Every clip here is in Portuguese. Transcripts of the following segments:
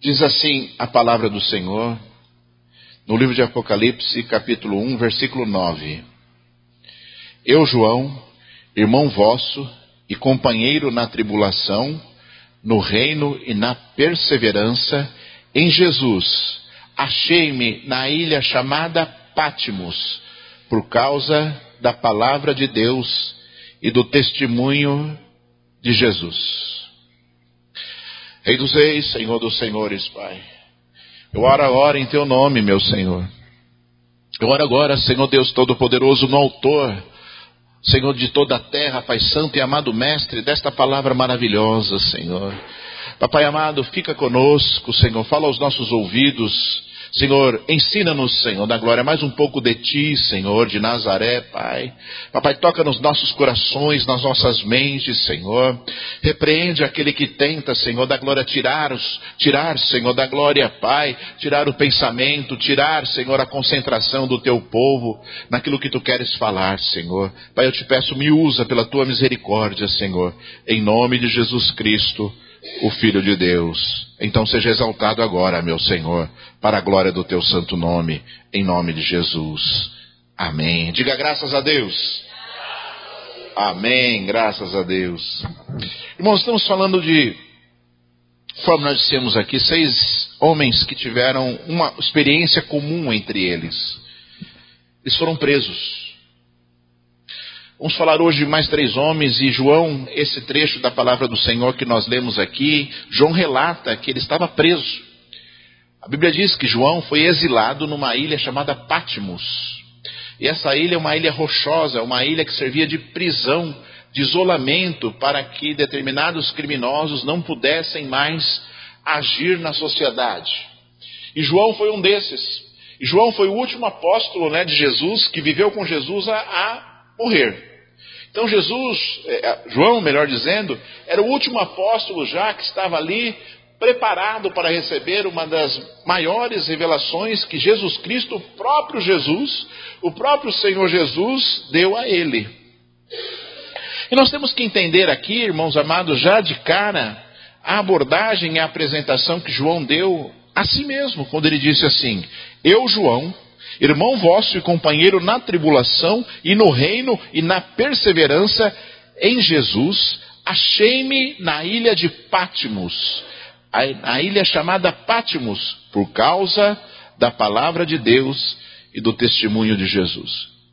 Diz assim a palavra do Senhor, no livro de Apocalipse, capítulo 1, versículo 9. Eu, João, irmão vosso e companheiro na tribulação, no reino e na perseverança, em Jesus, achei-me na ilha chamada Patmos, por causa da palavra de Deus e do testemunho de Jesus. Rei dos reis, Senhor dos senhores, Pai, eu oro agora em Teu nome, meu Senhor. Eu oro agora, Senhor Deus Todo-Poderoso, no autor, Senhor de toda a terra, Pai Santo e amado Mestre, desta palavra maravilhosa, Senhor. Papai amado, fica conosco, Senhor, fala aos nossos ouvidos, Senhor, ensina-nos, Senhor, da glória, mais um pouco de Ti, Senhor, de Nazaré, Pai. Papai, toca nos nossos corações, nas nossas mentes, Senhor. Repreende aquele que tenta, Senhor, da glória, tirar, Senhor, da glória, Pai. Tirar o pensamento, tirar, Senhor, a concentração do Teu povo naquilo que Tu queres falar, Senhor. Pai, eu te peço, me usa pela Tua misericórdia, Senhor, em nome de Jesus Cristo, o Filho de Deus. Então seja exaltado agora, meu Senhor, para a glória do Teu santo nome, em nome de Jesus. Amém. Diga graças a Deus. Amém, graças a Deus. Irmãos, estamos falando de, conforme nós dissemos aqui, 6 homens que tiveram uma experiência comum entre eles. Eles foram presos. Vamos falar hoje de mais 3 homens, e João, esse trecho da palavra do Senhor que nós lemos aqui, João relata que ele estava preso. A Bíblia diz que João foi exilado numa ilha chamada Patmos. E essa ilha é uma ilha rochosa, uma ilha que servia de prisão, de isolamento, para que determinados criminosos não pudessem mais agir na sociedade. E João foi um desses. E João foi o último apóstolo, de Jesus, que viveu com Jesus a morrer. Então João, melhor dizendo, era o último apóstolo já que estava ali preparado para receber uma das maiores revelações que Jesus Cristo, o próprio Senhor Jesus, deu a ele. E nós temos que entender aqui, irmãos amados, já de cara, a abordagem e a apresentação que João deu a si mesmo, quando ele disse assim: eu, João, irmão vosso e companheiro na tribulação e no reino e na perseverança em Jesus, achei-me na ilha de Patmos, a ilha chamada Patmos, por causa da palavra de Deus e do testemunho de Jesus.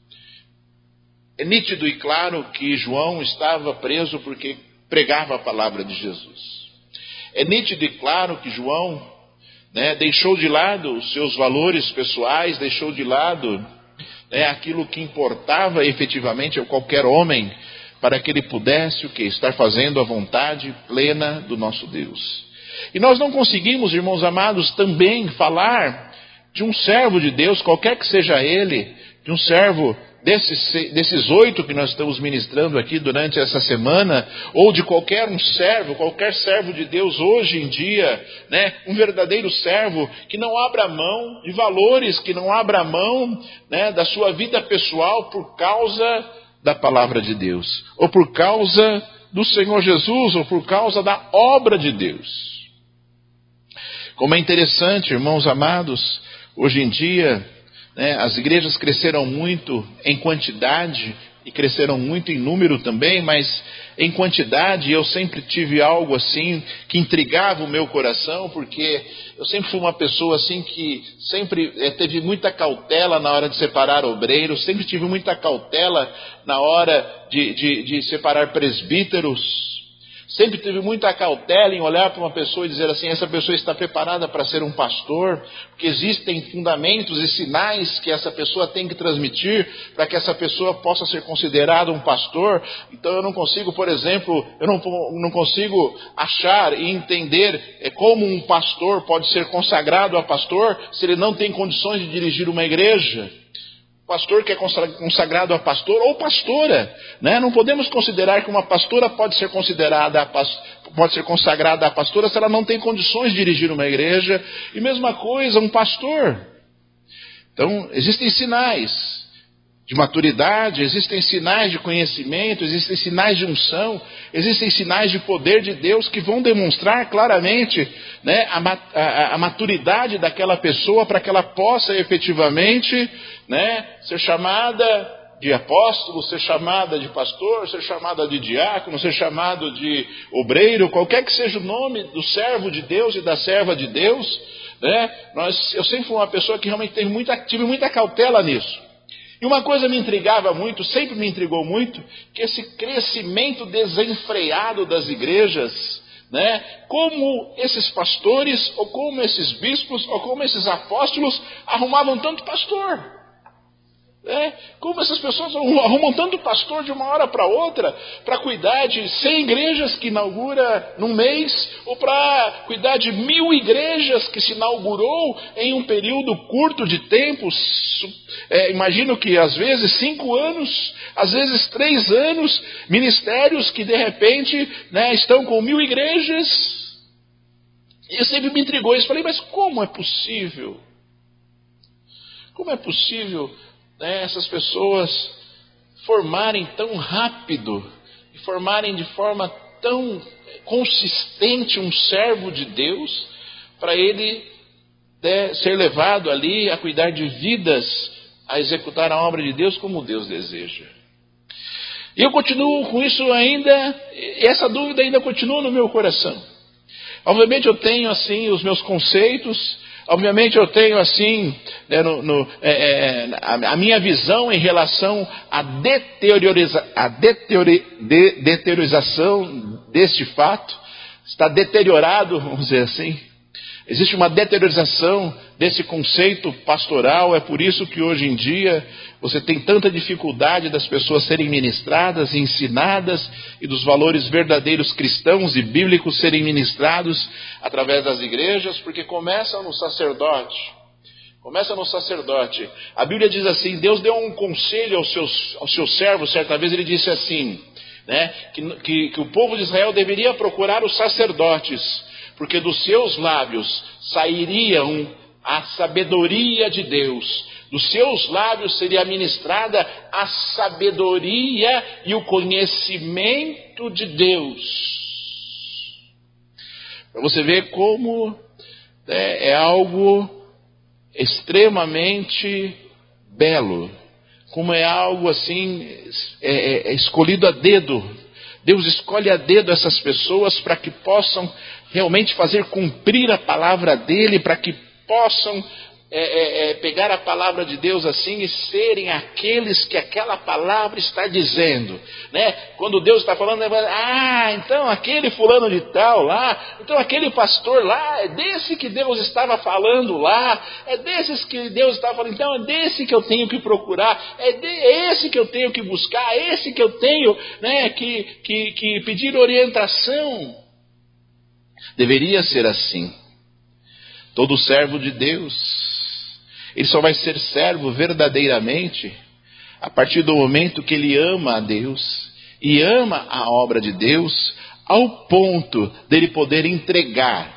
É nítido e claro que João estava preso porque pregava a palavra de Jesus. É nítido e claro que João deixou de lado os seus valores pessoais, deixou de lado aquilo que importava efetivamente a qualquer homem, para que ele pudesse estar fazendo a vontade plena do nosso Deus. E nós não conseguimos, irmãos amados, também falar de um servo de Deus, qualquer que seja ele, de um servo desses 8 que nós estamos ministrando aqui durante essa semana, ou de qualquer servo de Deus hoje em dia, um verdadeiro servo que não abra mão de valores, que não abra mão da sua vida pessoal por causa da palavra de Deus, ou por causa do Senhor Jesus, ou por causa da obra de Deus. Como é interessante, irmãos amados, hoje em dia, as igrejas cresceram muito em quantidade e cresceram muito em número também, mas em quantidade eu sempre tive algo assim que intrigava o meu coração, porque eu sempre fui uma pessoa assim que sempre teve muita cautela na hora de separar obreiros, sempre tive muita cautela na hora de separar presbíteros. Sempre tive muita cautela em olhar para uma pessoa e dizer assim: essa pessoa está preparada para ser um pastor, porque existem fundamentos e sinais que essa pessoa tem que transmitir para que essa pessoa possa ser considerada um pastor. Então eu não consigo, por exemplo, não consigo achar e entender como um pastor pode ser consagrado a pastor se ele não tem condições de dirigir uma igreja. Pastor que é consagrado a pastor ou pastora, Não podemos considerar que uma pastora pode ser consagrada a pastora se ela não tem condições de dirigir uma igreja. E mesma coisa, um pastor. Então, existem sinais de maturidade, existem sinais de conhecimento, existem sinais de unção, existem sinais de poder de Deus que vão demonstrar claramente, né, a maturidade daquela pessoa para que ela possa efetivamente, né, ser chamada de apóstolo, ser chamada de pastor, ser chamada de diácono, ser chamado de obreiro, qualquer que seja o nome do servo de Deus e da serva de Deus, né? Eu sempre fui uma pessoa que realmente tive muita cautela nisso. E uma coisa me intrigava muito, sempre me intrigou muito, que esse crescimento desenfreado das igrejas, né? Como esses pastores, ou como esses bispos, ou como esses apóstolos arrumavam tanto pastor. Como essas pessoas arrumam tanto pastor de uma hora para outra para cuidar de 100 igrejas que inaugura num mês, ou para cuidar de 1000 igrejas que se inaugurou em um período curto de tempo. Imagino que às vezes 5 anos, às vezes 3 anos, ministérios que de repente, né, estão com 1000 igrejas. E eu sempre me intrigou isso. Falei, mas como é possível? Como é possível, né, essas pessoas formarem tão rápido e formarem de forma tão consistente um servo de Deus, para ele, né, ser levado ali a cuidar de vidas, a executar a obra de Deus como Deus deseja? E eu continuo com isso ainda, essa dúvida ainda continua no meu coração. Obviamente eu tenho assim os meus conceitos. Obviamente eu tenho assim, né, a minha visão em relação à deteriorização deste fato. Está deteriorado, vamos dizer assim. Existe uma deteriorização desse conceito pastoral. É por isso que hoje em dia você tem tanta dificuldade das pessoas serem ministradas e ensinadas, e dos valores verdadeiros cristãos e bíblicos serem ministrados através das igrejas, porque começa no sacerdote. Começa no sacerdote. A Bíblia diz assim, Deus deu um conselho aos seus servos, certa vez ele disse assim, né, que o povo de Israel deveria procurar os sacerdotes, porque dos seus lábios sairiam a sabedoria de Deus. Dos seus lábios seria ministrada a sabedoria e o conhecimento de Deus. Para você ver como é algo extremamente belo, como é algo assim, escolhido a dedo. Deus escolhe a dedo essas pessoas para que possam realmente fazer cumprir a palavra dele, para que possam pegar a palavra de Deus assim e serem aqueles que aquela palavra está dizendo, né? Quando Deus está falando, então aquele fulano de tal lá, então aquele pastor lá, é desse que Deus estava falando lá, é desses que Deus estava falando, então é desse que eu tenho que procurar, é esse que eu tenho que buscar, é esse que eu tenho, né, que pedir orientação. Deveria ser assim. Todo servo de Deus, ele só vai ser servo verdadeiramente a partir do momento que ele ama a Deus e ama a obra de Deus, ao ponto dele poder entregar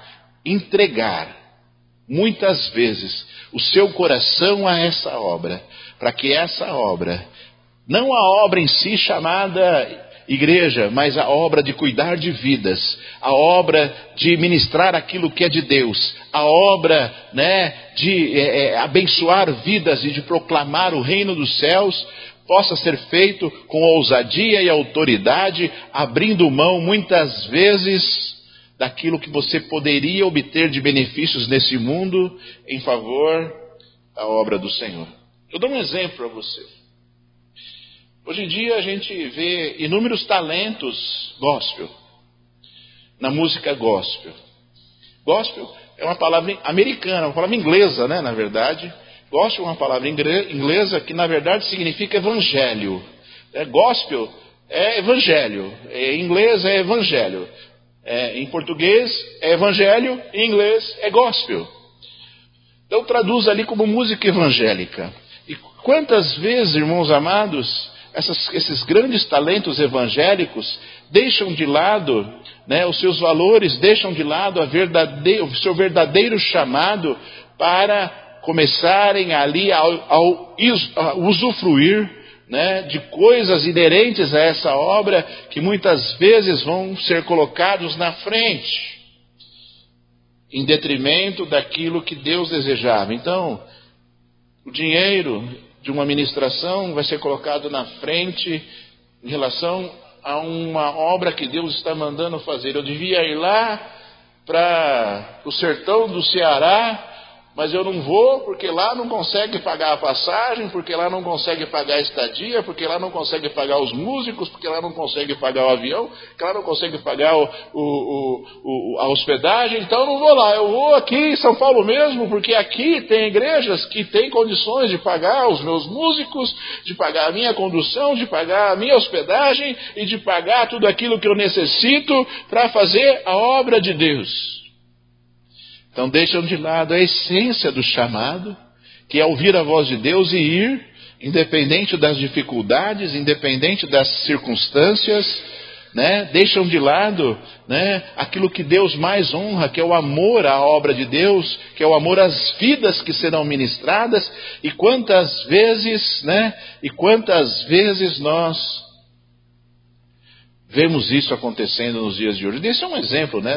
muitas vezes o seu coração a essa obra, para que essa obra, não a obra em si chamada igreja, mas a obra de cuidar de vidas, a obra de ministrar aquilo que é de Deus, a obra, né, de abençoar vidas e de proclamar o reino dos céus, possa ser feito com ousadia e autoridade, abrindo mão muitas vezes daquilo que você poderia obter de benefícios nesse mundo em favor da obra do Senhor. Eu dou um exemplo para você. Hoje em dia a gente vê inúmeros talentos gospel, na música gospel. Gospel é uma palavra americana, uma palavra inglesa, né, na verdade. Gospel é uma palavra inglesa que na verdade significa evangelho. Gospel é evangelho, em inglês é evangelho. Em português é evangelho, em inglês é gospel. Então traduz ali como música evangélica. E quantas vezes, irmãos amados, esses grandes talentos evangélicos deixam de lado, né, os seus valores, deixam de lado o seu verdadeiro chamado para começarem ali a usufruir né, de coisas inerentes a essa obra que muitas vezes vão ser colocados na frente, em detrimento daquilo que Deus desejava. Então, o dinheiro de uma ministração vai ser colocado na frente em relação a uma obra que Deus está mandando fazer. Eu devia ir lá para o sertão do Ceará, mas eu não vou porque lá não consegue pagar a passagem, porque lá não consegue pagar a estadia, porque lá não consegue pagar os músicos, porque lá não consegue pagar o avião, porque lá não consegue pagar a hospedagem, então eu não vou lá. Eu vou aqui em São Paulo mesmo, porque aqui tem igrejas que têm condições de pagar os meus músicos, de pagar a minha condução, de pagar a minha hospedagem e de pagar tudo aquilo que eu necessito para fazer a obra de Deus. Então deixam de lado a essência do chamado, que é ouvir a voz de Deus e ir, independente das dificuldades, independente das circunstâncias, né? Deixam de lado, né, aquilo que Deus mais honra, que é o amor à obra de Deus, que é o amor às vidas que serão ministradas. E quantas vezes, né, nós vemos isso acontecendo nos dias de hoje. Esse é um exemplo, né,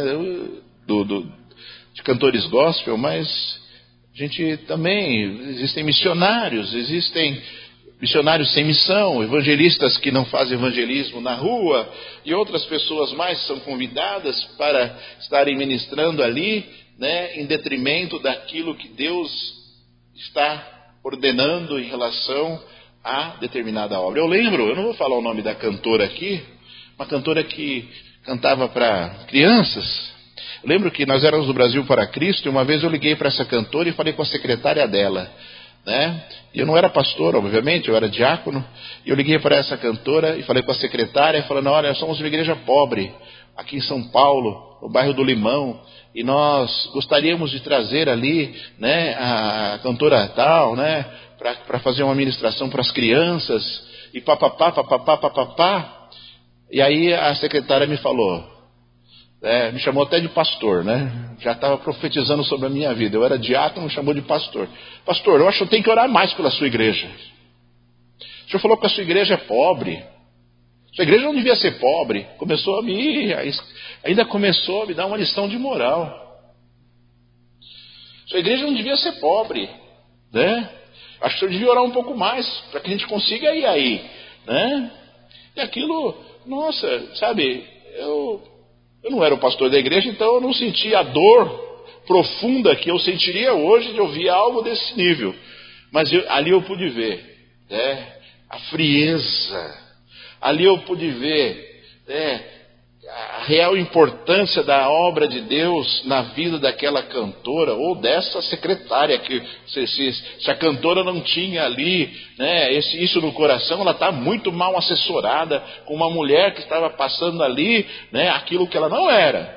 de cantores gospel, mas a gente também, existem missionários sem missão, evangelistas que não fazem evangelismo na rua, e outras pessoas mais são convidadas para estarem ministrando ali, né, em detrimento daquilo que Deus está ordenando em relação a determinada obra. Eu não vou falar o nome da cantora aqui, uma cantora que cantava para crianças. Eu lembro que nós éramos do Brasil para Cristo, e uma vez eu liguei para essa cantora e falei com a secretária dela, né? E eu não era pastor, obviamente, eu era diácono, e eu liguei para essa cantora e falei com a secretária, falando: olha, nós somos uma igreja pobre, aqui em São Paulo, no bairro do Limão, e nós gostaríamos de trazer ali, né, a cantora tal, né, para fazer uma ministração para as crianças, e papapá. E aí a secretária me falou, me chamou até de pastor, né? Já estava profetizando sobre a minha vida. Eu era diácono, me chamou de pastor. Pastor, eu acho que eu tenho que orar mais pela sua igreja. O senhor falou que a sua igreja é pobre. Sua igreja não devia ser pobre. Ainda começou a me dar uma lição de moral. Sua igreja não devia ser pobre, né? Acho que o senhor devia orar um pouco mais para que a gente consiga ir aí, né? E aquilo, nossa, sabe, eu não era o pastor da igreja, então eu não sentia a dor profunda que eu sentiria hoje de ouvir algo desse nível. Mas ali eu pude ver, né, a frieza. Ali eu pude ver, né, a real importância da obra de Deus na vida daquela cantora ou dessa secretária, que se a cantora não tinha ali, né, isso no coração, ela está muito mal assessorada com uma mulher que estava passando ali, né, aquilo que ela não era.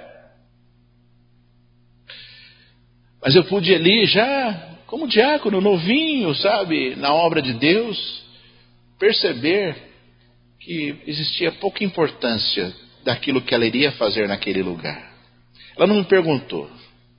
Mas eu pude ali já, como diácono, novinho, sabe, na obra de Deus, perceber que existia pouca importância daquilo que ela iria fazer naquele lugar. Ela não me perguntou,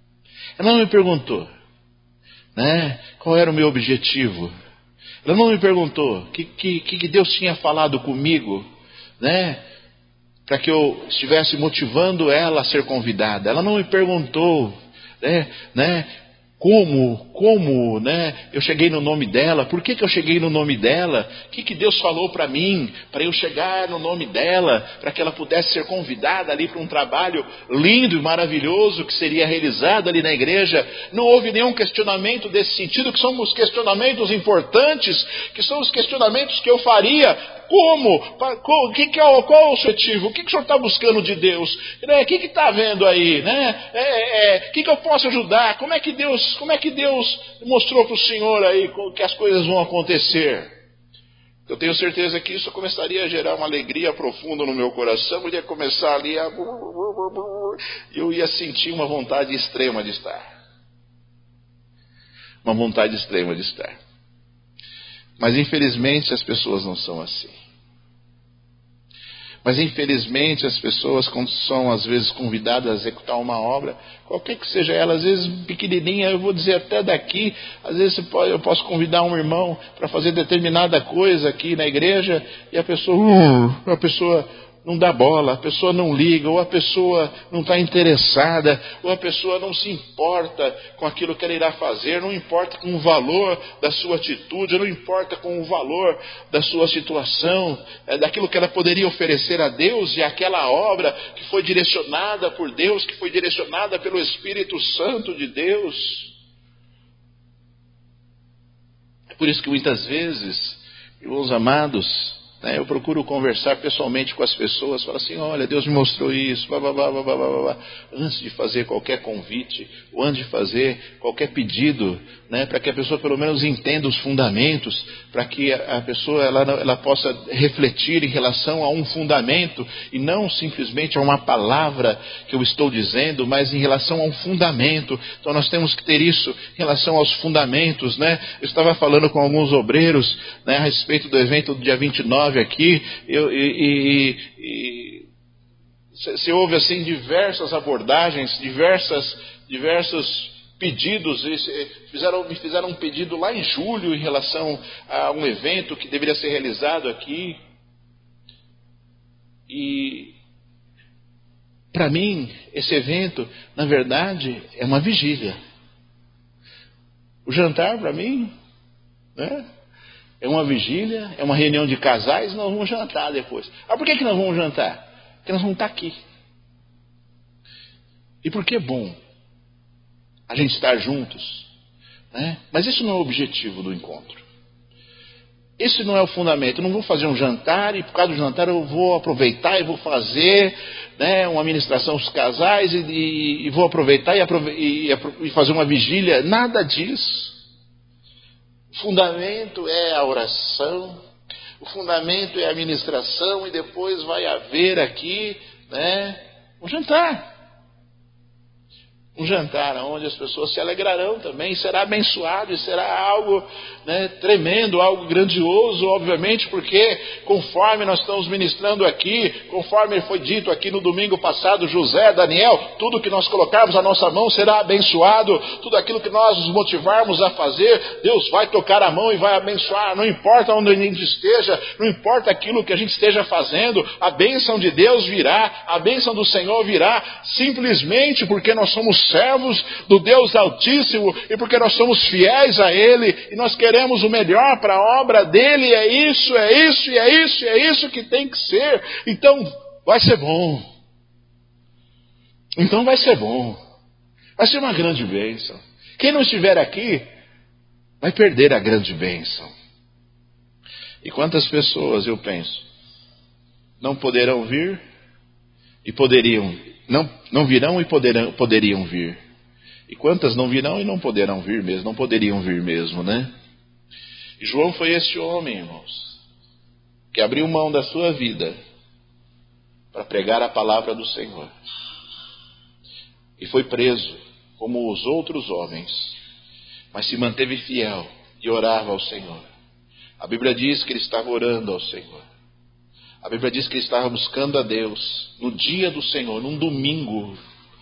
né, qual era o meu objetivo. Ela não me perguntou o que Deus tinha falado comigo, né, para que eu estivesse motivando ela a ser convidada. Ela não me perguntou, né, como, né, eu cheguei no nome dela, por que eu cheguei no nome dela, o que Deus falou para mim, para eu chegar no nome dela, para que ela pudesse ser convidada ali para um trabalho lindo e maravilhoso que seria realizado ali na igreja. Não houve nenhum questionamento desse sentido, que são os questionamentos importantes, que são os questionamentos que eu faria. Qual é o objetivo? O que o senhor está buscando de Deus? O que está havendo aí? O que eu posso ajudar? Como é que Deus mostrou para o senhor aí que as coisas vão acontecer? Eu tenho certeza que isso começaria a gerar uma alegria profunda no meu coração. Eu ia começar ali eu ia sentir uma vontade extrema de estar. Uma vontade extrema de estar. Mas infelizmente as pessoas não são assim. Mas infelizmente as pessoas, quando são às vezes convidadas a executar uma obra, qualquer que seja ela, às vezes pequenininha, eu vou dizer até daqui, às vezes eu posso convidar um irmão para fazer determinada coisa aqui na igreja, e a pessoa não dá bola, a pessoa não liga, ou a pessoa não está interessada, ou a pessoa não se importa com aquilo que ela irá fazer, não importa com o valor da sua atitude, não importa com o valor da sua situação, daquilo que ela poderia oferecer a Deus e aquela obra que foi direcionada por Deus, que foi direcionada pelo Espírito Santo de Deus. É por isso que muitas vezes, irmãos amados, eu procuro conversar pessoalmente com as pessoas, falar assim, olha, Deus me mostrou isso, antes de fazer qualquer convite, ou antes de fazer qualquer pedido, para que a pessoa pelo menos entenda os fundamentos, para que a pessoa ela possa refletir em relação a um fundamento, e não simplesmente a uma palavra que eu estou dizendo, mas em relação a um fundamento. Então nós temos que ter isso em relação aos fundamentos. Eu estava falando com alguns obreiros a respeito do evento do dia 29 aqui, se houve assim diversas abordagens, diversos pedidos, me fizeram um pedido lá em julho em relação a um evento que deveria ser realizado aqui, e para mim esse evento na verdade é uma vigília. O jantar para mim é uma vigília, é uma reunião de casais, nós vamos jantar depois. Por que nós vamos jantar? Porque nós vamos estar aqui. E porque é bom a gente estar juntos, Mas isso não é o objetivo do encontro. Esse não é o fundamento. Eu não vou fazer um jantar e por causa do jantar eu vou aproveitar e vou fazer uma ministração aos casais e vou aproveitar e fazer uma vigília. Nada disso. O fundamento é a oração, o fundamento é a ministração, e depois vai haver aqui um jantar. Um jantar onde as pessoas se alegrarão também, será abençoado e será algo tremendo, algo grandioso, obviamente, porque conforme nós estamos ministrando aqui, conforme foi dito aqui no domingo passado, José, Daniel, tudo que nós colocarmos a nossa mão será abençoado, tudo aquilo que nós nos motivarmos a fazer, Deus vai tocar a mão e vai abençoar, não importa onde a gente esteja, não importa aquilo que a gente esteja fazendo, a bênção de Deus virá, a bênção do Senhor virá, simplesmente porque nós somos servos do Deus Altíssimo e porque nós somos fiéis a Ele e nós queremos o melhor para a obra dEle. É isso que tem que ser. Então vai ser bom. Vai ser uma grande bênção. Quem não estiver aqui vai perder a grande bênção. E quantas pessoas, eu penso, não poderão vir e poderiam, não virão e poderiam vir. E quantas não virão e não poderão vir mesmo, não poderiam vir mesmo, E João foi esse homem, irmãos, que abriu mão da sua vida para pregar a palavra do Senhor. E foi preso, como os outros homens, mas se manteve fiel e orava ao Senhor. A Bíblia diz que ele estava orando ao Senhor. A Bíblia diz que ele estava buscando a Deus no dia do Senhor, num domingo,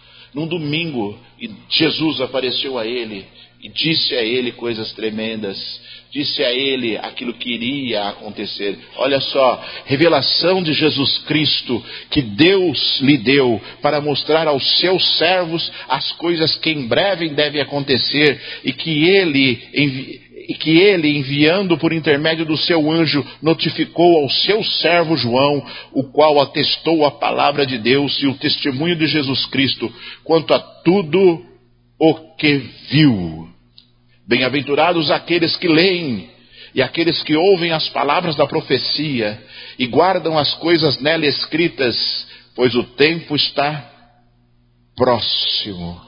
e Jesus apareceu a ele e disse a ele coisas tremendas, disse a ele aquilo que iria acontecer. Olha só, revelação de Jesus Cristo que Deus lhe deu para mostrar aos seus servos as coisas que em breve devem acontecer e que ele, enviando por intermédio do seu anjo, notificou ao seu servo João, o qual atestou a palavra de Deus e o testemunho de Jesus Cristo, quanto a tudo o que viu. Bem-aventurados aqueles que leem e aqueles que ouvem as palavras da profecia e guardam as coisas nela escritas, pois o tempo está próximo.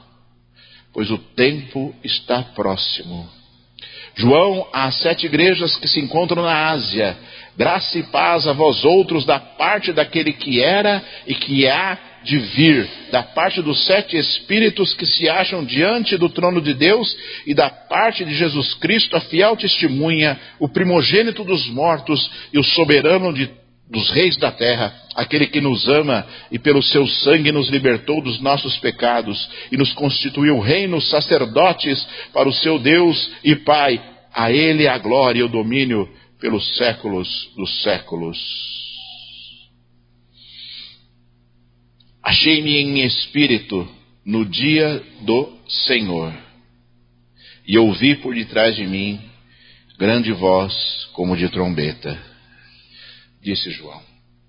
João, às 7 igrejas que se encontram na Ásia, graça e paz a vós outros da parte daquele que era e que há de vir, da parte dos 7 Espíritos que se acham diante do trono de Deus e da parte de Jesus Cristo, a fiel testemunha, o primogênito dos mortos e o soberano dos reis da terra, aquele que nos ama e pelo seu sangue nos libertou dos nossos pecados e nos constituiu reinos sacerdotes para o seu Deus e Pai. A ele a glória e o domínio pelos séculos dos séculos. Achei-me em espírito no dia do Senhor, e ouvi por detrás de mim grande voz como de trombeta. Disse João.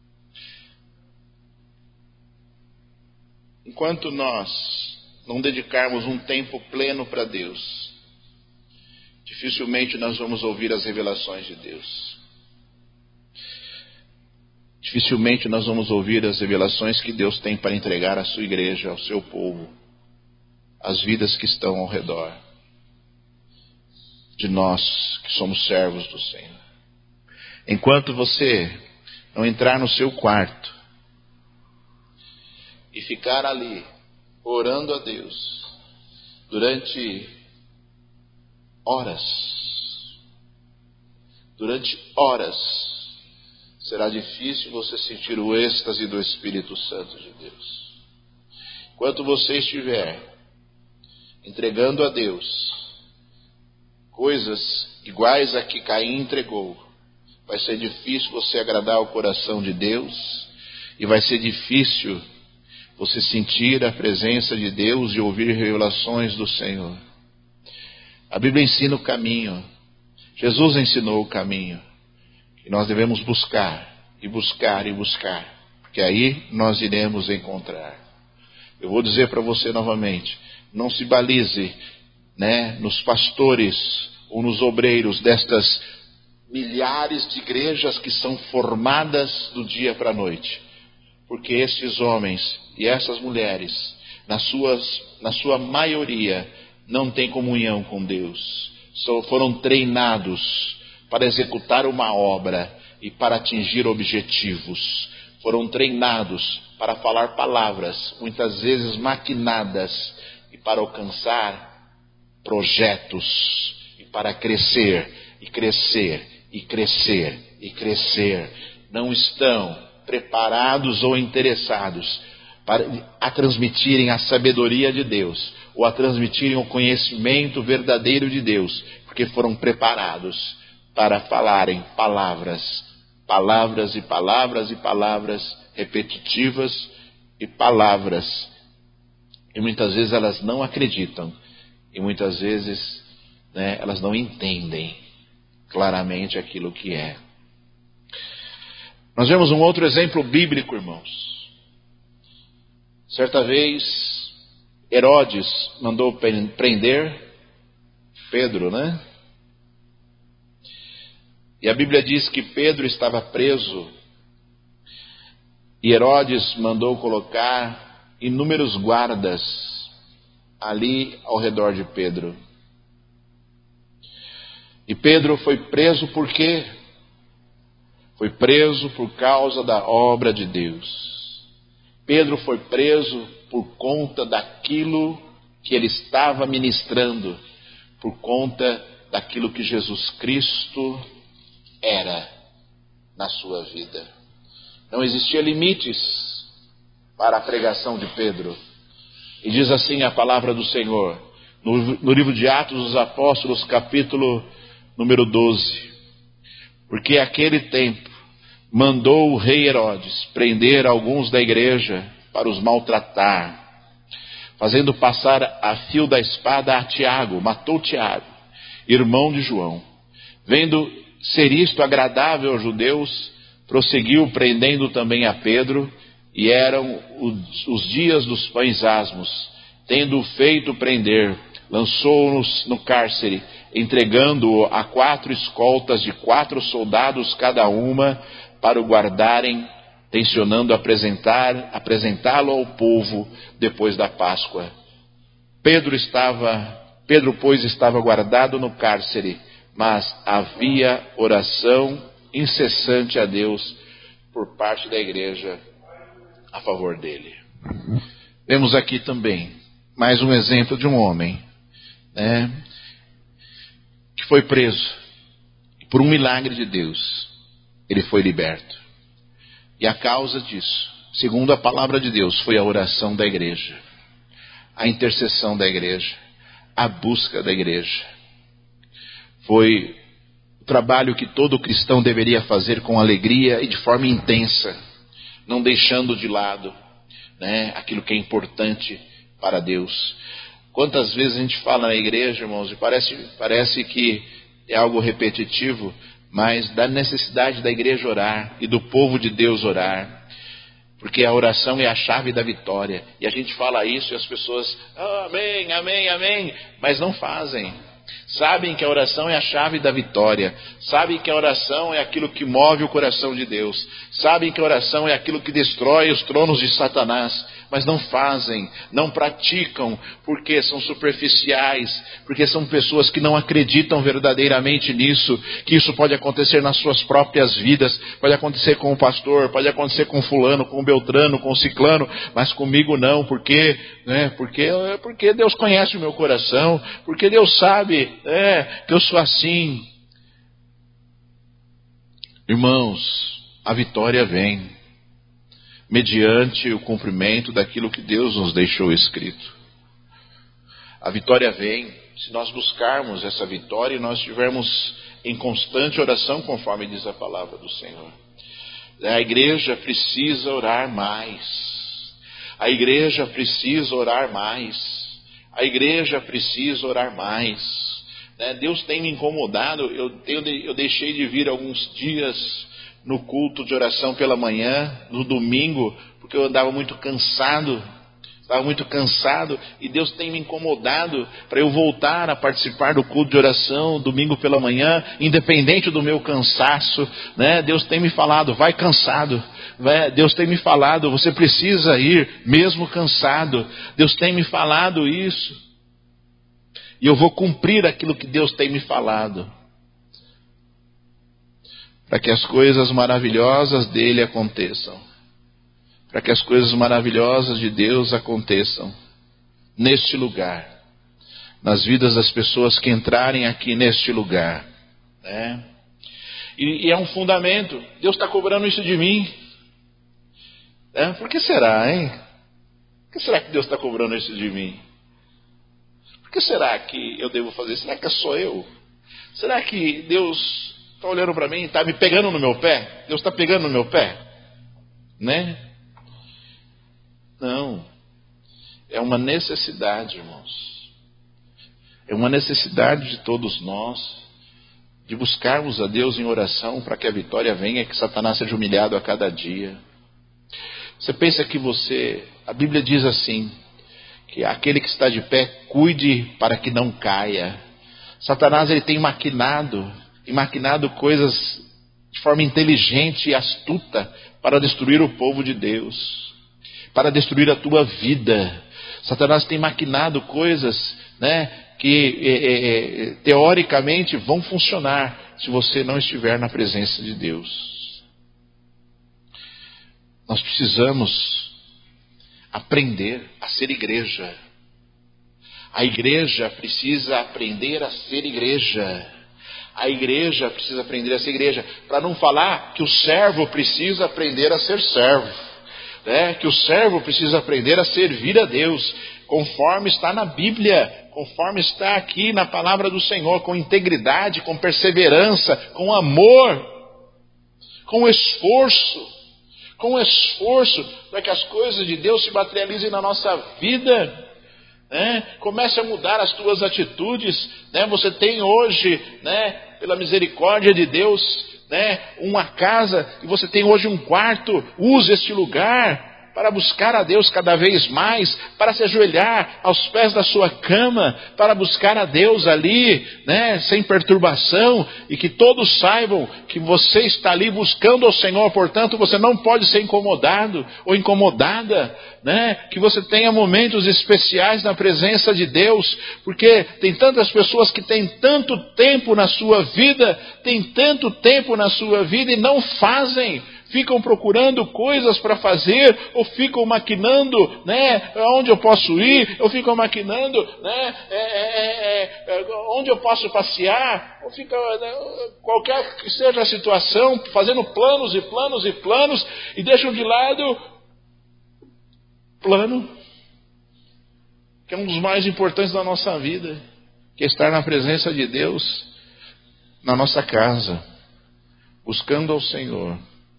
Enquanto nós não dedicarmos um tempo pleno para Deus, dificilmente nós vamos ouvir as revelações de Deus. Dificilmente nós vamos ouvir as revelações que Deus tem para entregar à sua igreja, ao seu povo, às vidas que estão ao redor de nós que somos servos do Senhor. Enquanto você não entrar no seu quarto e ficar ali orando a Deus durante horas, será difícil você sentir o êxtase do Espírito Santo de Deus. Enquanto você estiver entregando a Deus coisas iguais a que Caim entregou, vai ser difícil você agradar o coração de Deus e vai ser difícil você sentir a presença de Deus e ouvir revelações do Senhor. A Bíblia ensina o caminho. Jesus ensinou o caminho. E nós devemos buscar, e buscar, e buscar, porque aí nós iremos encontrar. Eu vou dizer para você novamente, não se balize, nos pastores ou nos obreiros destas milhares de igrejas que são formadas do dia para a noite. Porque esses homens e essas mulheres, na sua maioria, não têm comunhão com Deus. Foram treinados para executar uma obra e para atingir objetivos. Foram treinados para falar palavras, muitas vezes maquinadas, e para alcançar projetos, e para crescer, e crescer, e crescer, e crescer. Não estão preparados ou interessados a transmitirem a sabedoria de Deus, ou a transmitirem o conhecimento verdadeiro de Deus, porque foram preparados para falarem palavras e palavras e palavras repetitivas e palavras. E muitas vezes elas não acreditam, e muitas vezes elas não entendem claramente aquilo que é. Nós vemos um outro exemplo bíblico, irmãos. Certa vez, Herodes mandou prender Pedro, E a Bíblia diz que Pedro estava preso, e Herodes mandou colocar inúmeros guardas ali ao redor de Pedro. E Pedro foi preso por quê? Foi preso por causa da obra de Deus. Pedro foi preso por conta daquilo que ele estava ministrando, por conta daquilo que Jesus Cristo era na sua vida. Não existia limites para a pregação de Pedro. E diz assim a palavra do Senhor, no livro de Atos dos Apóstolos, capítulo número 12. Porque aquele tempo mandou o rei Herodes prender alguns da igreja para os maltratar, fazendo passar a fio da espada a Tiago. Matou Tiago, irmão de João. Vendo ser isto agradável aos judeus, prosseguiu prendendo também a Pedro, e eram os dias dos pães asmos. Tendo-o feito prender, lançou-o no cárcere, entregando-o a 4 escoltas de 4 soldados cada uma, para o guardarem, tencionando apresentá-lo ao povo depois da Páscoa. Pedro, pois, estava guardado no cárcere, mas havia oração incessante a Deus por parte da igreja a favor dele. Vemos aqui também mais um exemplo de um homem, que foi preso, e por um milagre de Deus ele foi liberto. E a causa disso, segundo a palavra de Deus, foi a oração da igreja, a intercessão da igreja, a busca da igreja. Foi o trabalho que todo cristão deveria fazer com alegria e de forma intensa, não deixando de lado, né, aquilo que é importante para Deus. Quantas vezes a gente fala na igreja, irmãos, e parece que é algo repetitivo, mas da necessidade da igreja orar e do povo de Deus orar, porque a oração é a chave da vitória. E a gente fala isso e as pessoas, amém, amém, amém, mas não fazem. Sabem que a oração é a chave da vitória, sabem que a oração é aquilo que move o coração de Deus, sabem que a oração é aquilo que destrói os tronos de Satanás, mas não fazem, não praticam, porque são superficiais, porque são pessoas que não acreditam verdadeiramente nisso, que isso pode acontecer nas suas próprias vidas, pode acontecer com o pastor, pode acontecer com fulano, com o beltrano, com o ciclano, mas comigo não, porque Deus conhece o meu coração, porque Deus sabe que eu sou assim. Irmãos, a vitória vem mediante o cumprimento daquilo que Deus nos deixou escrito. A vitória vem se nós buscarmos essa vitória e nós estivermos em constante oração, conforme diz a palavra do Senhor. A igreja precisa orar mais. A igreja precisa orar mais. A igreja precisa orar mais. Deus tem me incomodado. Eu deixei de vir alguns dias no culto de oração pela manhã, no domingo, porque eu andava muito cansado. Estava muito cansado e Deus tem me incomodado para eu voltar a participar do culto de oração domingo pela manhã, independente do meu cansaço, né? Deus tem me falado, vai cansado. Deus tem me falado, você precisa ir mesmo cansado. Deus tem me falado isso. E eu vou cumprir aquilo que Deus tem me falado, para que as coisas maravilhosas dele aconteçam. Para que as coisas maravilhosas de Deus aconteçam neste lugar, nas vidas das pessoas que entrarem aqui neste lugar, né? E é um fundamento. Deus está cobrando isso de mim, né? Por que será, hein? Por que será que Deus está cobrando isso de mim? Por que será que eu devo fazer? Será que sou eu? Será que Deus está olhando para mim, está me pegando no meu pé? Deus está pegando no meu pé, né? Não, é uma necessidade, irmãos. É uma necessidade de todos nós, de buscarmos a Deus em oração para que a vitória venha, que Satanás seja humilhado a cada dia. Você pensa que a Bíblia diz assim, que aquele que está de pé, cuide para que não caia. Satanás, ele tem maquinado coisas de forma inteligente e astuta para destruir o povo de Deus, para destruir a tua vida. Satanás tem maquinado coisas, né, que teoricamente vão funcionar se você não estiver na presença de Deus. Nós precisamos aprender a ser igreja. A igreja precisa aprender a ser igreja. A igreja precisa aprender a ser igreja. Para não falar que o servo precisa aprender a ser servo. Que o servo precisa aprender a servir a Deus, conforme está na Bíblia, conforme está aqui na palavra do Senhor, com integridade, com perseverança, com amor, com esforço, para que as coisas de Deus se materializem na nossa vida. Comece a mudar as tuas atitudes. Você tem hoje, pela misericórdia de Deus, uma casa, e você tem hoje um quarto. Use este lugar para buscar a Deus cada vez mais, para se ajoelhar aos pés da sua cama, para buscar a Deus ali, sem perturbação, e que todos saibam que você está ali buscando ao Senhor. Portanto, você não pode ser incomodado ou incomodada, que você tenha momentos especiais na presença de Deus, porque tem tantas pessoas que têm tanto tempo na sua vida, e não fazem. Ficam procurando coisas para fazer, ou ficam maquinando, onde eu posso ir, ou ficam maquinando, onde eu posso passear, ou fica, qualquer que seja a situação, fazendo planos e planos e planos, e deixam de lado plano, que é um dos mais importantes da nossa vida, que é estar na presença de Deus, na nossa casa, buscando ao Senhor,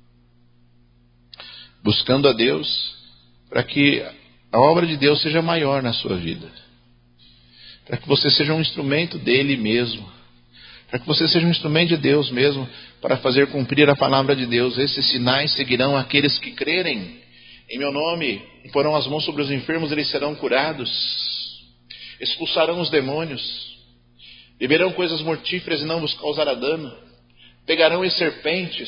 buscando a Deus, para que a obra de Deus seja maior na sua vida, para que você seja um instrumento dele mesmo, para que você seja um instrumento de Deus mesmo, para fazer cumprir a palavra de Deus. Esses sinais seguirão aqueles que crerem em meu nome, porão as mãos sobre os enfermos, eles serão curados, expulsarão os demônios, beberão coisas mortíferas e não vos causará dano, pegarão em serpentes.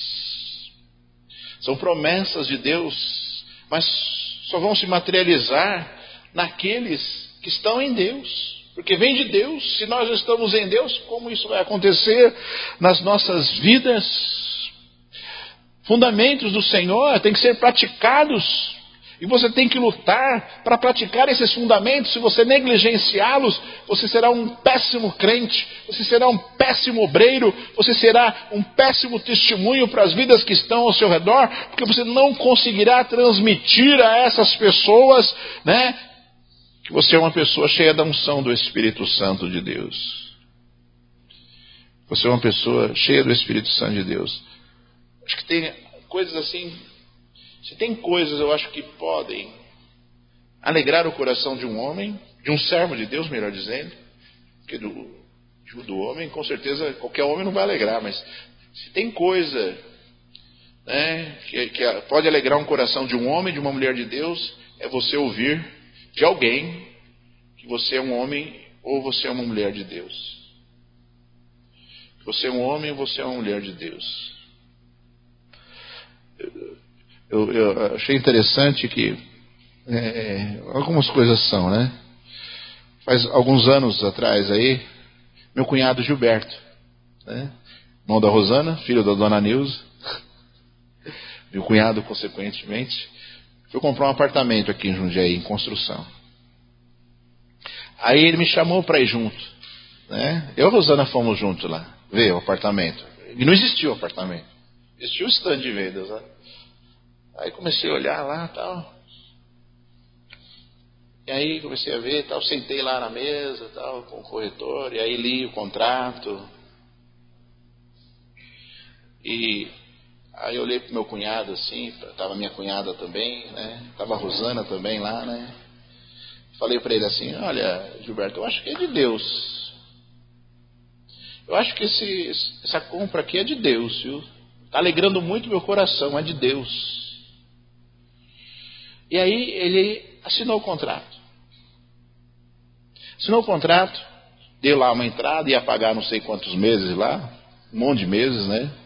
São promessas de Deus, mas só vão se materializar naqueles que estão em Deus, porque vem de Deus. Se nós estamos em Deus, como isso vai acontecer nas nossas vidas? Fundamentos do Senhor têm que ser praticados, e você tem que lutar para praticar esses fundamentos. Se você negligenciá-los, você será um péssimo crente, você será um péssimo obreiro, você será um péssimo testemunho para as vidas que estão ao seu redor, porque você não conseguirá transmitir a essas pessoas, que você é uma pessoa cheia da unção do Espírito Santo de Deus. Você é uma pessoa cheia do Espírito Santo de Deus. Acho que tem coisas assim, se tem coisas eu acho que podem alegrar o coração de um homem, de um servo de Deus, melhor dizendo, porque do homem, com certeza, qualquer homem não vai alegrar, mas se tem coisa que pode alegrar um coração de um homem, de uma mulher de Deus, é você ouvir de alguém que você é um homem ou você é uma mulher de Deus. Você é um homem ou você é uma mulher de Deus. Eu achei interessante que algumas coisas são, Faz alguns anos atrás aí, meu cunhado Gilberto, irmão da Rosana, filho da dona Nilza, meu cunhado consequentemente, foi comprar um apartamento aqui em Jundiaí, em construção. Aí ele me chamou para ir junto, Eu e a Rosana fomos juntos lá, ver o apartamento. E não existia o apartamento, existia o stand de vendas, Aí comecei a olhar lá, tal. E aí comecei a ver, tal, sentei lá na mesa, tal, com o corretor, e aí li o contrato. E aí eu olhei pro meu cunhado assim, tava minha cunhada também, Tava a Rosana também lá, Falei para ele assim: olha, Gilberto, eu acho que é de Deus. Eu acho que essa compra aqui é de Deus, viu? Tá alegrando muito meu coração, é de Deus. E aí ele assinou o contrato. Assinou o contrato, deu lá uma entrada, ia pagar não sei quantos meses lá, um monte de meses,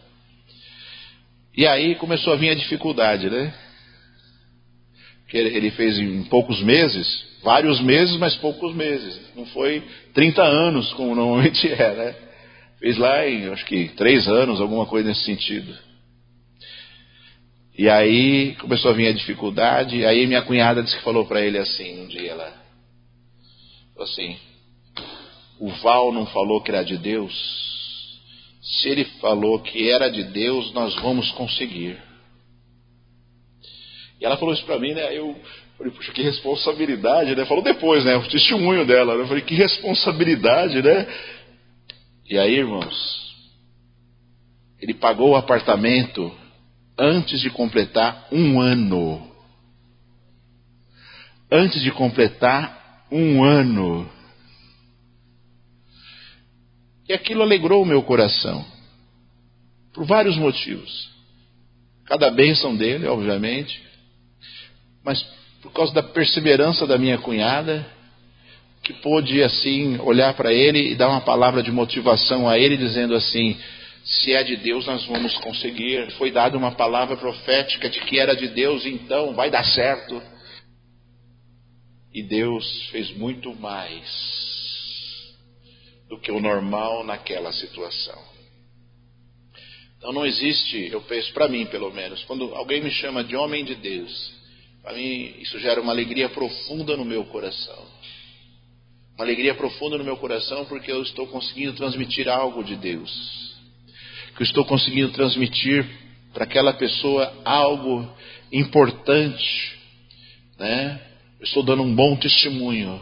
E aí começou a vir a dificuldade, Porque ele fez em poucos meses, vários meses, mas poucos meses. Não foi 30 anos, como normalmente é, Fez lá em, acho que 3 anos, alguma coisa nesse sentido. E aí começou a vir a dificuldade, e aí minha cunhada disse que falou para ele assim, um dia lá, assim: o Val não falou que era de Deus? Se ele falou que era de Deus, nós vamos conseguir. E ela falou isso para mim, Eu falei: puxa, que responsabilidade, Falou depois, o testemunho dela, Eu falei: que responsabilidade, E aí, irmãos, ele pagou o apartamento antes de completar 1 ano. Antes de completar 1 ano. E aquilo alegrou o meu coração, por vários motivos. Cada bênção dele, obviamente, mas por causa da perseverança da minha cunhada, que pôde assim olhar para ele e dar uma palavra de motivação a ele, dizendo assim: se é de Deus, nós vamos conseguir. Foi dada uma palavra profética de que era de Deus, então vai dar certo. E Deus fez muito mais do que o normal naquela situação. Então não existe, eu penso, para mim pelo menos, quando alguém me chama de homem de Deus, para mim isso gera uma alegria profunda no meu coração. uma alegria profunda no meu coração, porque eu estou conseguindo transmitir algo de Deus, que eu estou conseguindo transmitir para aquela pessoa algo importante, né? Eu estou dando um bom testemunho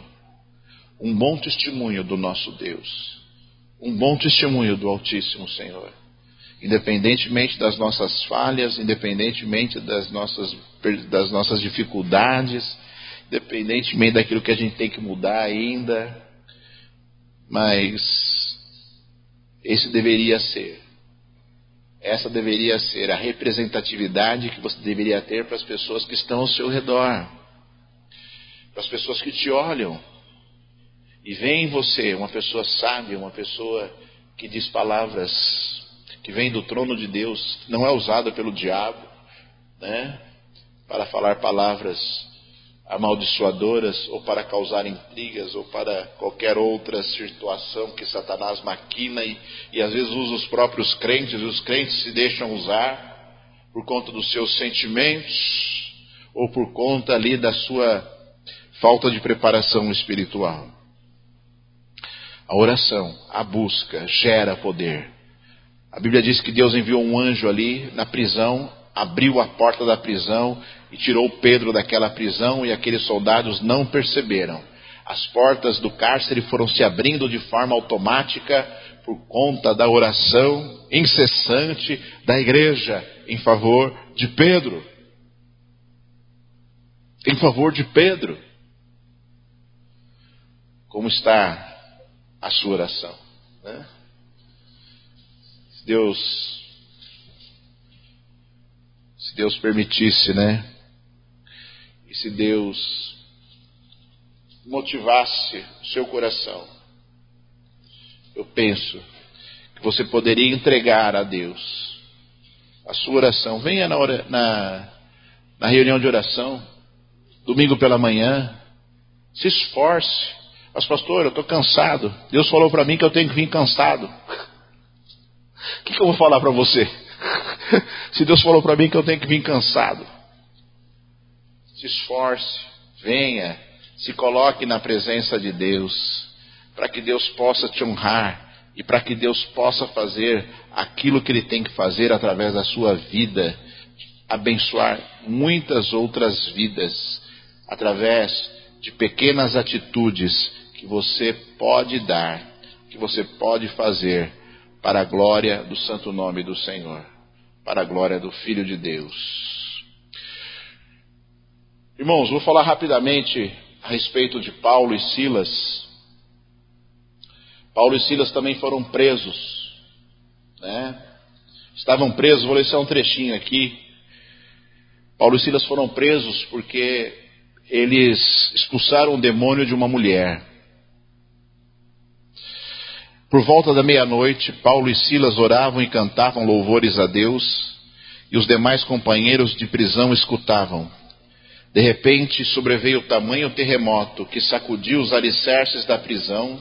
do nosso Deus, um bom testemunho do Altíssimo Senhor, independentemente das nossas falhas, independentemente das nossas dificuldades, independentemente daquilo que a gente tem que mudar ainda, mas essa deveria ser a representatividade que você deveria ter para as pessoas que estão ao seu redor, para as pessoas que te olham e veem em você uma pessoa sábia, uma pessoa que diz palavras que vem do trono de Deus, que não é usada pelo diabo, né, para falar palavras amaldiçoadoras ou para causar intrigas ou para qualquer outra situação que Satanás maquina e às vezes usa os próprios crentes, e os crentes se deixam usar por conta dos seus sentimentos ou por conta ali da sua falta de preparação espiritual. A oração, a busca, gera poder. A Bíblia diz que Deus enviou um anjo ali na prisão, abriu a porta da prisão e tirou Pedro daquela prisão, e aqueles soldados não perceberam. As portas do cárcere foram se abrindo de forma automática por conta da oração incessante da igreja em favor de Pedro. Em favor de Pedro. Como está a sua oração, né? Se Deus permitisse, né? E se Deus motivasse o seu coração, eu penso que você poderia entregar a Deus a sua oração. Venha na reunião de oração, domingo pela manhã, se esforce. Mas pastor, eu estou cansado. Deus falou para mim que eu tenho que vir cansado. O que eu vou falar para você? Se Deus falou para mim que eu tenho que vir cansado. Se esforce, venha, se coloque na presença de Deus, para que Deus possa te honrar e para que Deus possa fazer aquilo que Ele tem que fazer através da sua vida, abençoar muitas outras vidas, através de pequenas atitudes que você pode dar, que você pode fazer para a glória do santo nome do Senhor, para a glória do Filho de Deus. Irmãos, vou falar rapidamente a respeito de Paulo e Silas. Paulo e Silas também foram presos, né? Estavam presos, vou ler só um trechinho aqui. Paulo e Silas foram presos porque eles expulsaram o demônio de uma mulher. Por volta da meia-noite, Paulo e Silas oravam e cantavam louvores a Deus, e os demais companheiros de prisão escutavam. De repente, sobreveio tamanho terremoto que sacudiu os alicerces da prisão,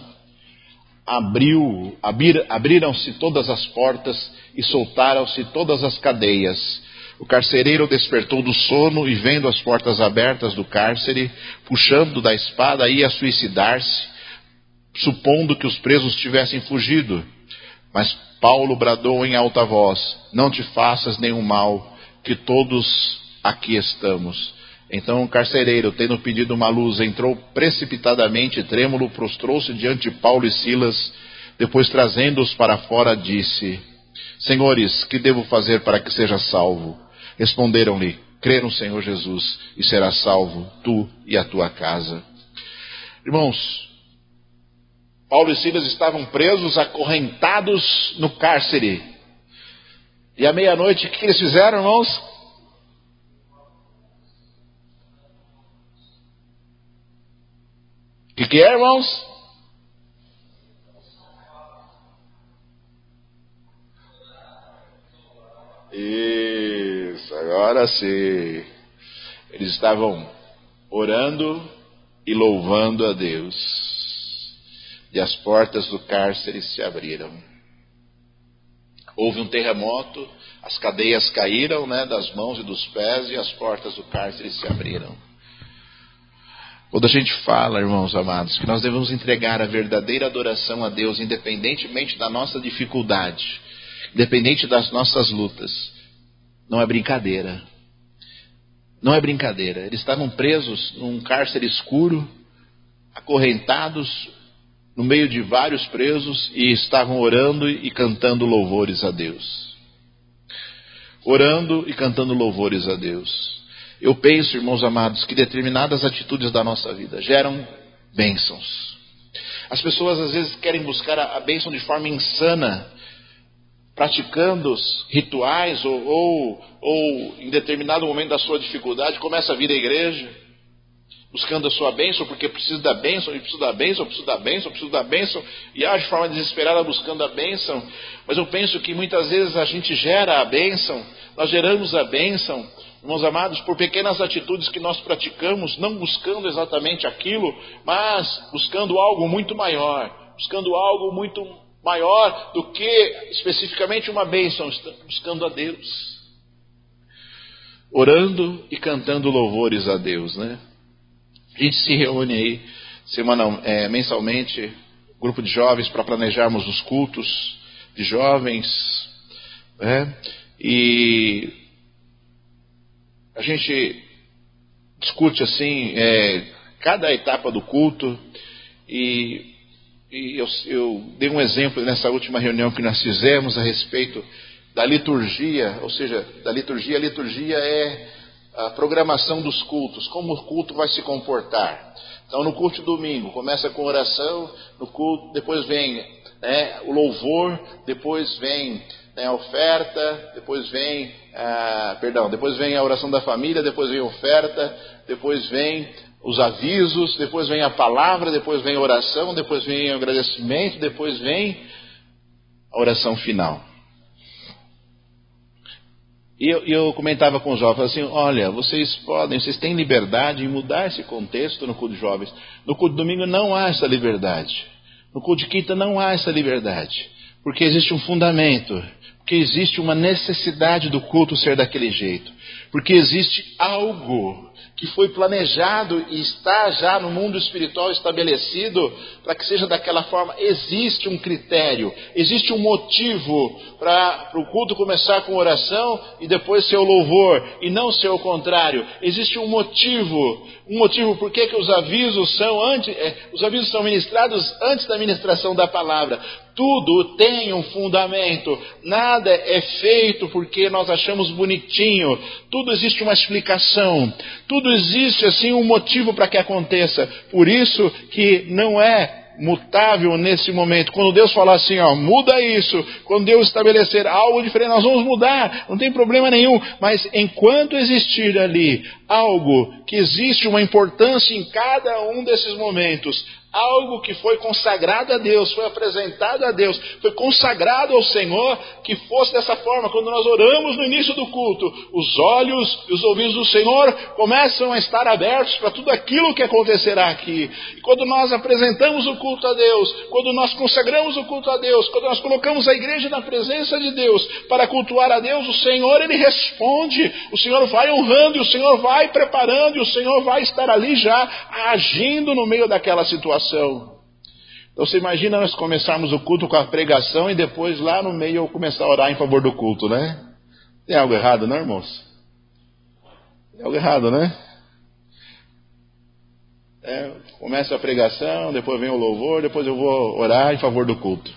abriram-se todas as portas e soltaram-se todas as cadeias. O carcereiro despertou do sono e, vendo as portas abertas do cárcere, puxando da espada, ia suicidar-se, supondo que os presos tivessem fugido. Mas Paulo bradou em alta voz: não te faças nenhum mal, que todos aqui estamos. Então o carcereiro, tendo pedido uma luz, entrou precipitadamente, trêmulo, prostrou-se diante de Paulo e Silas. Depois, trazendo-os para fora, disse: Senhores, que devo fazer para que seja salvo? Responderam-lhe: crê no Senhor Jesus e serás salvo, tu e a tua casa. Irmãos, Paulo e Silas estavam presos, acorrentados no cárcere. E à meia-noite, o que eles fizeram, irmãos? O que é, irmãos? Isso, agora sim. Eles estavam orando e louvando a Deus. E as portas do cárcere se abriram. Houve um terremoto, as cadeias caíram, né, das mãos e dos pés, e as portas do cárcere se abriram. Quando a gente fala, irmãos amados, que nós devemos entregar a verdadeira adoração a Deus, independentemente da nossa dificuldade, independente das nossas lutas, não é brincadeira. Não é brincadeira. Eles estavam presos num cárcere escuro, acorrentados no meio de vários presos, e estavam orando e cantando louvores a Deus. Orando e cantando louvores a Deus. Eu penso, irmãos amados, que determinadas atitudes da nossa vida geram bênçãos. As pessoas às vezes querem buscar a bênção de forma insana, praticando rituais ou em determinado momento da sua dificuldade, começa a vir à igreja, buscando a sua bênção, porque precisa da bênção, e precisa da bênção, precisa da bênção, precisa da bênção, e age de forma desesperada buscando a bênção. Mas eu penso que muitas vezes a gente gera a bênção, nós geramos a bênção, irmãos amados, por pequenas atitudes que nós praticamos, não buscando exatamente aquilo, mas buscando algo muito maior, buscando algo muito maior do que especificamente uma bênção, buscando a Deus, orando e cantando louvores a Deus, né? A gente se reúne aí mensalmente, grupo de jovens, para planejarmos os cultos de jovens, né? E a gente discute assim cada etapa do culto, e eu dei um exemplo nessa última reunião que nós fizemos a respeito da liturgia, ou seja, da liturgia. A liturgia é a programação dos cultos, como o culto vai se comportar. Então, no culto de domingo, começa com oração, no culto, depois vem o louvor, depois vem a oferta, depois vem a oração da família, depois vem a oferta, depois vem os avisos, depois vem a palavra, depois vem a oração, depois vem o agradecimento, depois vem a oração final. E eu comentava com os jovens assim: olha, vocês têm liberdade em mudar esse contexto no culto de jovens. No culto de domingo não há essa liberdade. No culto de quinta não há essa liberdade. Porque existe um fundamento. Porque existe uma necessidade do culto ser daquele jeito. Porque existe algo que foi planejado e está já no mundo espiritual estabelecido para que seja daquela forma. Existe um critério, existe um motivo para o culto começar com oração e depois ser o louvor, e não ser o contrário. Existe um motivo por que os avisos são ministrados antes da ministração da palavra. Tudo tem um fundamento, nada é feito porque nós achamos bonitinho, tudo existe uma explicação, tudo existe assim um motivo para que aconteça. Por isso que não é mutável nesse momento. Quando Deus falar assim, muda isso, quando Deus estabelecer algo diferente, nós vamos mudar, não tem problema nenhum. Mas enquanto existir ali algo que existe uma importância em cada um desses momentos, algo que foi consagrado a Deus, foi apresentado a Deus, foi consagrado ao Senhor, que fosse dessa forma. Quando nós oramos no início do culto, os olhos e os ouvidos do Senhor começam a estar abertos para tudo aquilo que acontecerá aqui. E quando nós apresentamos o culto a Deus, quando nós consagramos o culto a Deus, quando nós colocamos a igreja na presença de Deus para cultuar a Deus, o Senhor, Ele responde, o Senhor vai honrando, e o Senhor vai preparando, e o Senhor vai estar ali já agindo no meio daquela situação. Então você imagina nós começarmos o culto com a pregação e depois lá no meio eu começar a orar em favor do culto, né? Tem algo errado, não, irmãos? Tem algo errado, né? Começa a pregação, depois vem o louvor, depois eu vou orar em favor do culto.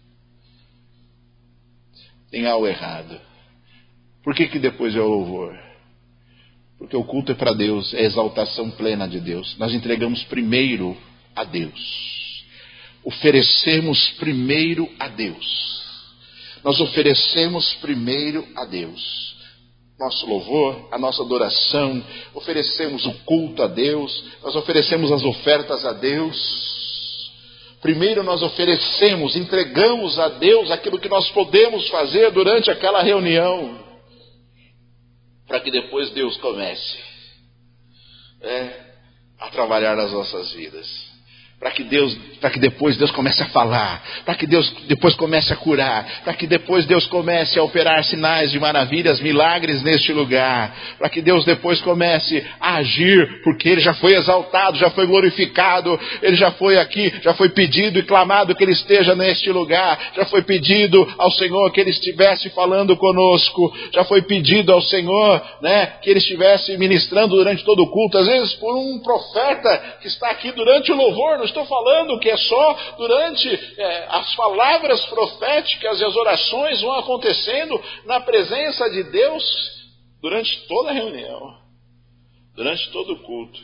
Tem algo errado. Por que depois é o louvor? Porque o culto é para Deus, é a exaltação plena de Deus. Nós entregamos primeiro a Deus. Oferecemos primeiro a Deus. Nós oferecemos primeiro a Deus. Nosso louvor, a nossa adoração, oferecemos o culto a Deus, nós oferecemos as ofertas a Deus. Primeiro nós oferecemos, entregamos a Deus aquilo que nós podemos fazer durante aquela reunião, para que depois Deus comece a trabalhar nas nossas vidas. Para que depois Deus comece a falar, para que Deus depois comece a curar, para que depois Deus comece a operar sinais de maravilhas, milagres neste lugar, para que Deus depois comece a agir, porque Ele já foi exaltado, já foi glorificado, Ele já foi aqui, já foi pedido e clamado que Ele esteja neste lugar, já foi pedido ao Senhor que Ele estivesse falando conosco, já foi pedido ao Senhor, né, que Ele estivesse ministrando durante todo o culto, às vezes por um profeta que está aqui durante o louvor. Não estou falando que é só durante as palavras proféticas e as orações vão acontecendo na presença de Deus durante toda a reunião, durante todo o culto.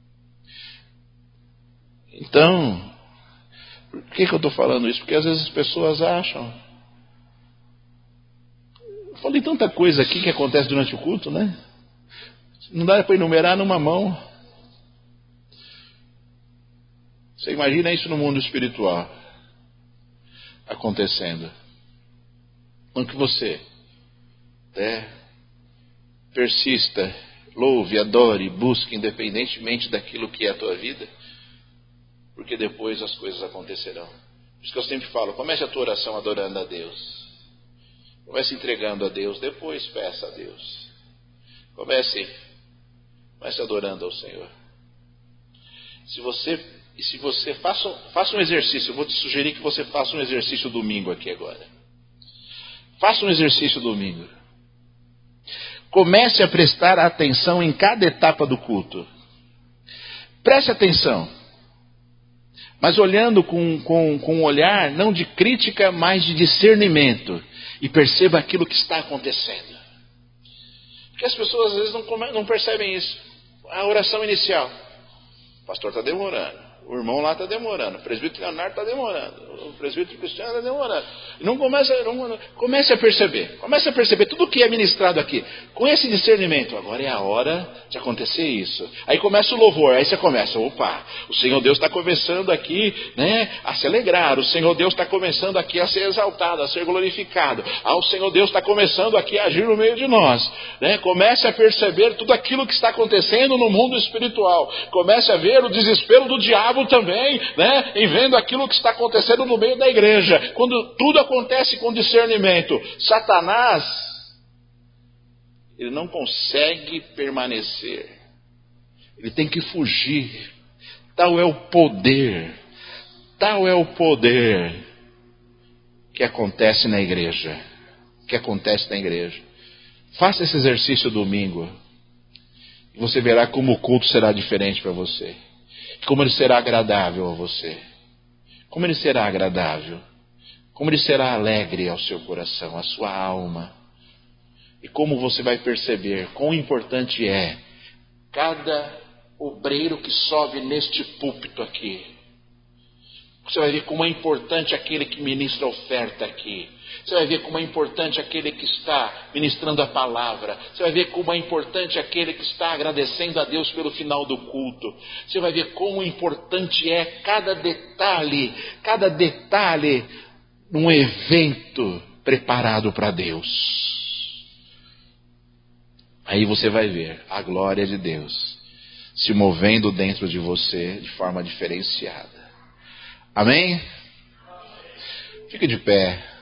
Então, por que eu estou falando isso? Porque às vezes as pessoas acham. Eu falei tanta coisa aqui que acontece durante o culto, né? Não dá para enumerar numa mão. Você imagina isso no mundo espiritual acontecendo. Então que você persista, louve, adore, busque, independentemente daquilo que é a tua vida, porque depois as coisas acontecerão. Por isso que eu sempre falo, comece a tua oração adorando a Deus. Comece entregando a Deus, depois peça a Deus. Comece adorando ao Senhor. Se você faça um exercício, eu vou te sugerir que você faça um exercício domingo aqui agora. Faça um exercício domingo. Comece a prestar atenção em cada etapa do culto. Preste atenção. Mas olhando com um olhar não de crítica, mas de discernimento. E perceba aquilo que está acontecendo. Porque as pessoas às vezes não percebem isso. A oração inicial. O pastor está demorando. O irmão lá está demorando. O presbítero Leonardo está demorando. O presbítero Cristiano está demorando. E comece a perceber. Comece a perceber tudo o que é ministrado aqui. Com esse discernimento. Agora é a hora de acontecer isso. Aí começa o louvor. Aí você começa. Opa, o Senhor Deus está começando aqui, né, a se alegrar. O Senhor Deus está começando aqui a ser exaltado, a ser glorificado. O Senhor Deus está começando aqui a agir no meio de nós. Né? Comece a perceber tudo aquilo que está acontecendo no mundo espiritual. Comece a ver o desespero do diabo também, né, em vendo aquilo que está acontecendo no meio da igreja. Quando tudo acontece com discernimento, Satanás, ele não consegue permanecer, ele tem que fugir. Tal é o poder que acontece na igreja, Faça esse exercício domingo e você verá como o culto será diferente para você. Como ele será agradável a você. Como ele será agradável. Como ele será alegre ao seu coração, à sua alma. E como você vai perceber quão importante é cada obreiro que sobe neste púlpito aqui. Você vai ver como é importante aquele que ministra a oferta aqui. Você vai ver como é importante aquele que está ministrando a palavra. Você vai ver como é importante aquele que está agradecendo a Deus pelo final do culto. Você vai ver como importante é cada detalhe num evento preparado para Deus. Aí você vai ver a glória de Deus se movendo dentro de você de forma diferenciada. Amém? Fique de pé.